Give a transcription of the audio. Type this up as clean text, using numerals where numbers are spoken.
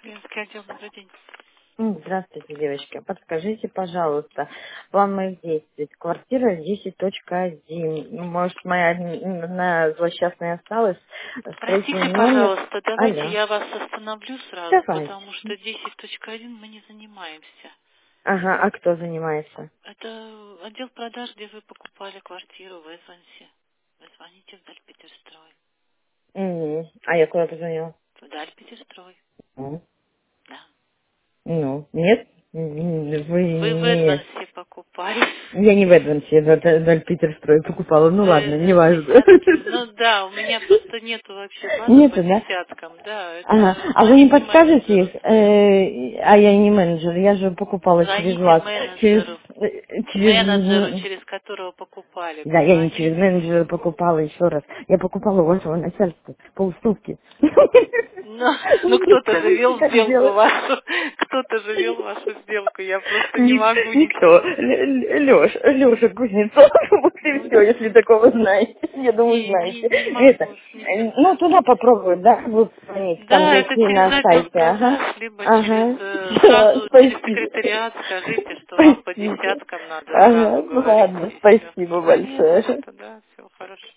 Клиентский отдел, добрый день. Здравствуйте, девочки. Подскажите, пожалуйста, план моих действий. Квартира 10.1. Может, моя на злосчастная осталась. Строительный Простите, номер. пожалуйста, давайте Алло. я вас остановлю сразу, Давайте. потому что 10.1 мы не занимаемся. Ага, а кто занимается? Это отдел продаж, где вы покупали квартиру в Эдвансе. Вы звоните в Дальпетерстрой. А я куда позвонила? В Дальпетерстрой, М. да. Ну, нет? Вы Вы в не... Эдвансе покупали. Я не в Эдвансе, я в Питерстрой покупала. Ну ладно, В неважно. десятке. Ну да, у меня просто нету вообще базы по Нету, да? десяткам. Да, Ага. это А вы не звоните подскажете менеджеру их? своему. А я не менеджер, я же покупала через Звоните вас. Через, менеджеру. Менеджеру, через... через которого покупали, Да, я не через позвоните. менеджера покупала еще раз. Я покупала у вашего начальства по уступке. Ну кто-то же Скажите, вел как сделку делать? вашу. Кто-то же вел вашу сделку. Я просто не могу Никто. ничего. Леша Кузнецов. Вот и Ну, все, если такого знаете. Я думаю, знаете. не Это, могу ничего ну, сказать. туда попробуют, да, вы звонить. Там Да, есть это и через на отдел сайте, ага. продаж, либо через Ага. Всё, сразу через спасибо. секретариат скажите, что вам по Спасибо. десяткам надо Ага, сразу ну говорить, ладно, и все. спасибо Да не за большое. что, да, всего хорошего.